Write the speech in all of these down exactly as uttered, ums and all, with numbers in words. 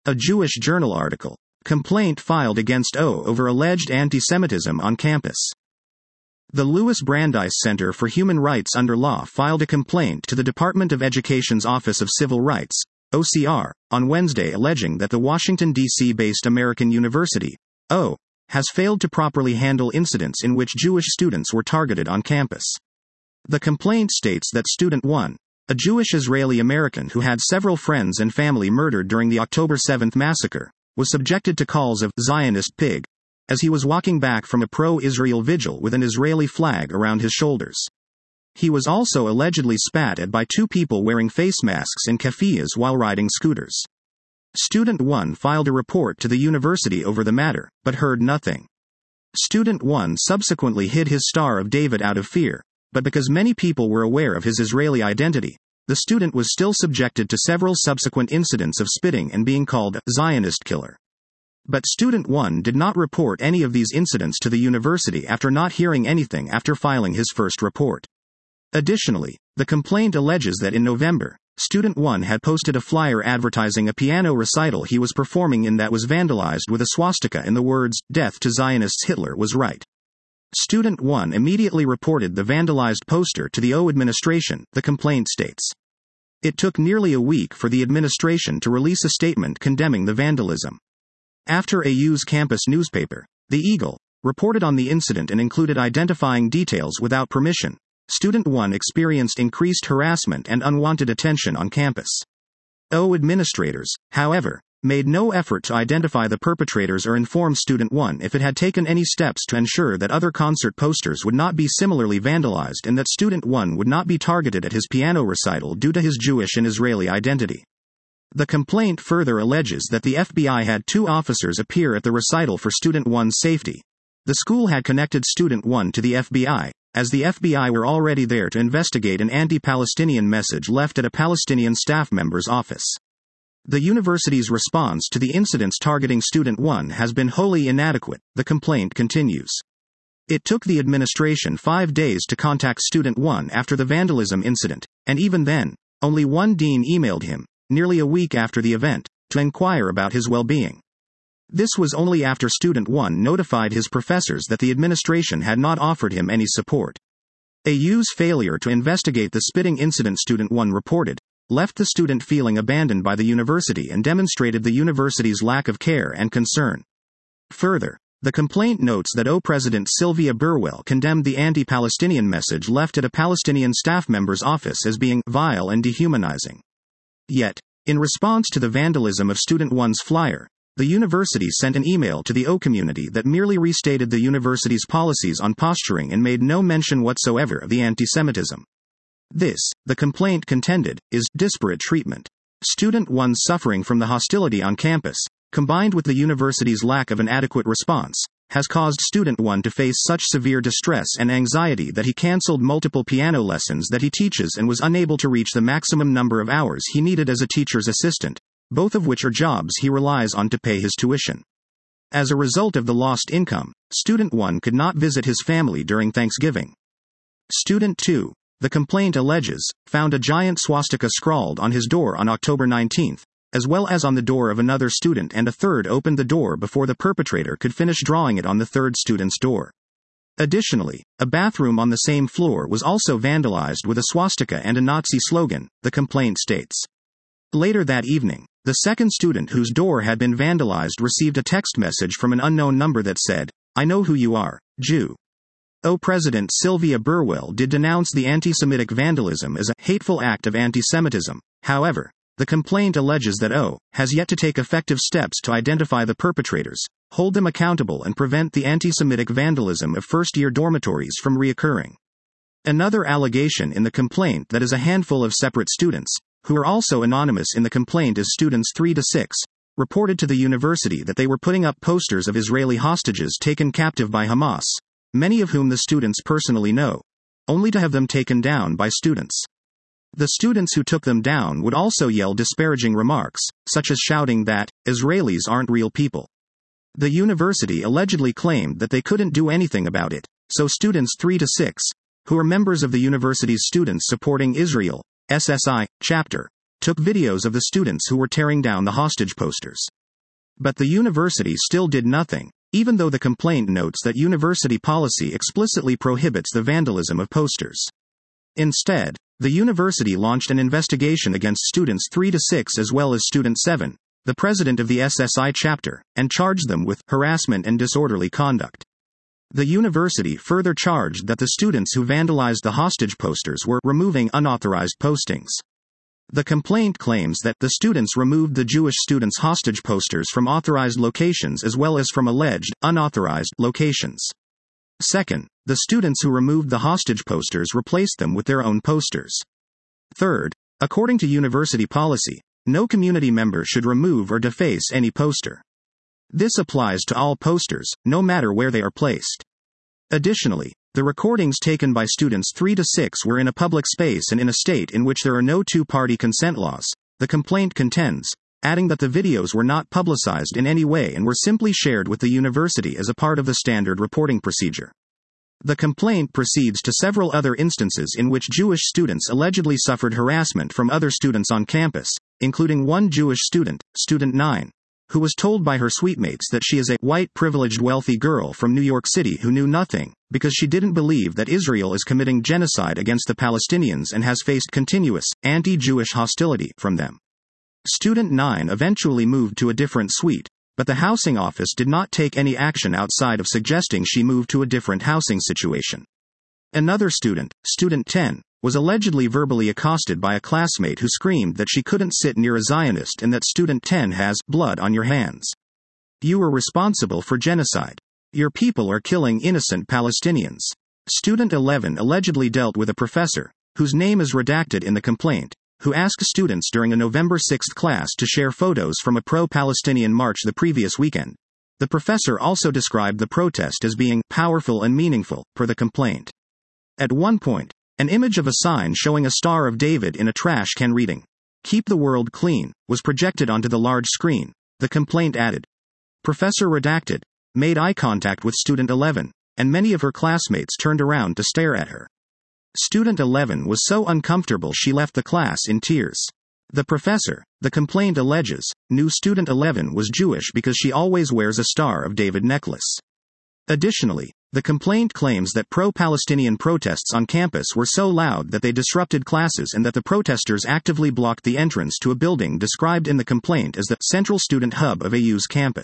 A Jewish Journal article. Complaint filed against O over alleged anti-Semitism on campus. The Louis Brandeis Center for Human Rights Under Law filed a complaint to the Department of Education's Office of Civil Rights, O C R, on Wednesday alleging that the Washington, D C-based American University, O, has failed to properly handle incidents in which Jewish students were targeted on campus. The complaint states that Student one, a Jewish Israeli American who had several friends and family murdered during the October seventh massacre, was subjected to calls of Zionist pig as he was walking back from a pro-Israel vigil with an Israeli flag around his shoulders. He was also allegedly spat at by two people wearing face masks in keffiyehs while riding scooters. Student one filed a report to the university over the matter, but heard nothing. Student one subsequently hid his Star of David out of fear, but because many people were aware of his Israeli identity, the student was still subjected to several subsequent incidents of spitting and being called a Zionist killer. But Student one did not report any of these incidents to the university after not hearing anything after filing his first report. Additionally, the complaint alleges that in November, Student one had posted a flyer advertising a piano recital he was performing in that was vandalized with a swastika and the words, "Death to Zionists, Hitler was right." Student one immediately reported the vandalized poster to the O administration, the complaint states. It took nearly a week for the administration to release a statement condemning the vandalism. After A U's campus newspaper, The Eagle, reported on the incident and included identifying details without permission, Student one experienced increased harassment and unwanted attention on campus. O administrators, however, made no effort to identify the perpetrators or inform Student one if it had taken any steps to ensure that other concert posters would not be similarly vandalized and that Student one would not be targeted at his piano recital due to his Jewish and Israeli identity. The complaint further alleges that the F B I had two officers appear at the recital for Student one's safety. The school had connected Student one to the F B I, as the F B I were already there to investigate an anti-Palestinian message left at a Palestinian staff member's office. The university's response to the incidents targeting Student one has been wholly inadequate, the complaint continues. It took the administration five days to contact Student one after the vandalism incident, and even then, only one dean emailed him, nearly a week after the event, to inquire about his well-being. This was only after Student one notified his professors that the administration had not offered him any support. A U's failure to investigate the spitting incident Student one reported left the student feeling abandoned by the university and demonstrated the university's lack of care and concern. Further, the complaint notes that O President Sylvia Burwell condemned the anti-Palestinian message left at a Palestinian staff member's office as being vile and dehumanizing. Yet, in response to the vandalism of Student one's flyer, the university sent an email to the O community that merely restated the university's policies on posturing and made no mention whatsoever of the anti-Semitism. This, the complaint contended, is disparate treatment. Student one suffering from the hostility on campus, combined with the university's lack of an adequate response, has caused Student one to face such severe distress and anxiety that he cancelled multiple piano lessons that he teaches and was unable to reach the maximum number of hours he needed as a teacher's assistant, both of which are jobs he relies on to pay his tuition. As a result of the lost income, Student one could not visit his family during Thanksgiving. Student two, the complaint alleges, found a giant swastika scrawled on his door on October nineteenth, as well as on the door of another student, and a third opened the door before the perpetrator could finish drawing it on the third student's door. Additionally, a bathroom on the same floor was also vandalized with a swastika and a Nazi slogan, the complaint states. Later that evening, the second student whose door had been vandalized received a text message from an unknown number that said, "I know who you are, Jew." O President Sylvia Burwell did denounce the anti-Semitic vandalism as a hateful act of anti-Semitism. However, the complaint alleges that O has yet to take effective steps to identify the perpetrators, hold them accountable, and prevent the anti-Semitic vandalism of first-year dormitories from reoccurring. Another allegation in the complaint that is a handful of separate students, who are also anonymous in the complaint as students three to six, reported to the university that they were putting up posters of Israeli hostages taken captive by Hamas, many of whom the students personally know, only to have them taken down by students. The students who took them down would also yell disparaging remarks, such as shouting that Israelis aren't real people. The university allegedly claimed that they couldn't do anything about it, so students three to six, who are members of the university's Students Supporting Israel, S S I, chapter, took videos of the students who were tearing down the hostage posters. But the university still did nothing, even though the complaint notes that university policy explicitly prohibits the vandalism of posters. Instead, the university launched an investigation against students three to six as well as student seven, the president of the S S I chapter, and charged them with harassment and disorderly conduct. The university further charged that the students who vandalized the hostage posters were removing unauthorized postings. The complaint claims that the students removed the Jewish students' hostage posters from authorized locations as well as from alleged unauthorized locations. Second, the students who removed the hostage posters replaced them with their own posters. Third, according to university policy, no community member should remove or deface any poster. This applies to all posters, no matter where they are placed. Additionally, the recordings taken by students three to six were in a public space and in a state in which there are no two-party consent laws, the complaint contends, adding that the videos were not publicized in any way and were simply shared with the university as a part of the standard reporting procedure. The complaint proceeds to several other instances in which Jewish students allegedly suffered harassment from other students on campus, including one Jewish student, student nine, who was told by her suitemates that she is a white privileged wealthy girl from New York City who knew nothing, because she didn't believe that Israel is committing genocide against the Palestinians and has faced continuous, anti-Jewish hostility from them. Student nine eventually moved to a different suite, but the housing office did not take any action outside of suggesting she move to a different housing situation. Another student, student ten, was allegedly verbally accosted by a classmate who screamed that she couldn't sit near a Zionist and that student ten has blood on your hands. You were responsible for genocide. Your people are killing innocent Palestinians. Student eleven allegedly dealt with a professor, whose name is redacted in the complaint, who asked students during a November sixth class to share photos from a pro-Palestinian march the previous weekend. The professor also described the protest as being powerful and meaningful, per the complaint. At one point, an image of a sign showing a Star of David in a trash can reading, "Keep the world clean," was projected onto the large screen, the complaint added. Professor redacted made eye contact with student eleven, and many of her classmates turned around to stare at her. Student eleven was so uncomfortable she left the class in tears. The professor, the complaint alleges, knew student eleven was Jewish because she always wears a Star of David necklace. Additionally, the complaint claims that pro-Palestinian protests on campus were so loud that they disrupted classes and that the protesters actively blocked the entrance to a building described in the complaint as the central student hub of A U's campus.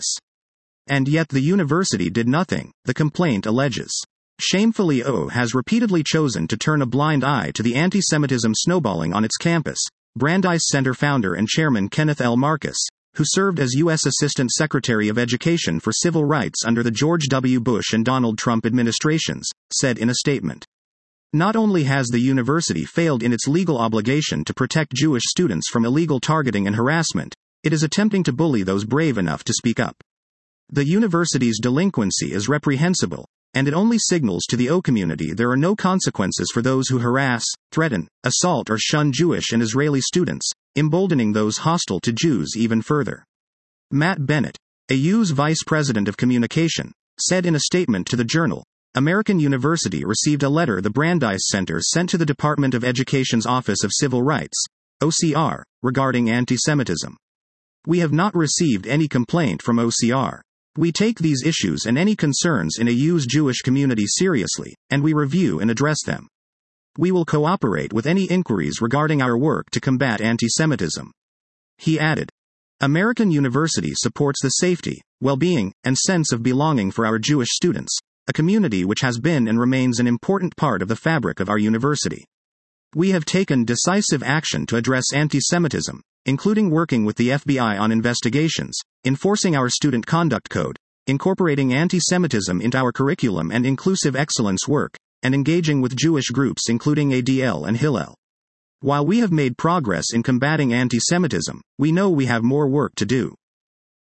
And yet the university did nothing, the complaint alleges. Shamefully, O has repeatedly chosen to turn a blind eye to the anti-Semitism snowballing on its campus, Brandeis Center founder and chairman Kenneth L. Marcus, who served as U S Assistant Secretary of Education for Civil Rights under the George W. Bush and Donald Trump administrations, said in a statement. Not only has the university failed in its legal obligation to protect Jewish students from illegal targeting and harassment, it is attempting to bully those brave enough to speak up. The university's delinquency is reprehensible, and it only signals to the O community there are no consequences for those who harass, threaten, assault or shun Jewish and Israeli students, emboldening those hostile to Jews even further. Matt Bennett, A U's Vice President of Communication, said in a statement to the Journal, American University received a letter the Brandeis Center sent to the Department of Education's Office of Civil Rights, O C R, regarding anti-Semitism. We have not received any complaint from O C R. We take these issues and any concerns in A U's Jewish community seriously, and we review and address them. We will cooperate with any inquiries regarding our work to combat anti-Semitism. He added, American University supports the safety, well-being, and sense of belonging for our Jewish students, a community which has been and remains an important part of the fabric of our university. We have taken decisive action to address anti-Semitism, including working with the F B I on investigations, enforcing our student conduct code, incorporating anti-Semitism into our curriculum and inclusive excellence work, and engaging with Jewish groups including A D L and Hillel. While we have made progress in combating anti-Semitism, we know we have more work to do.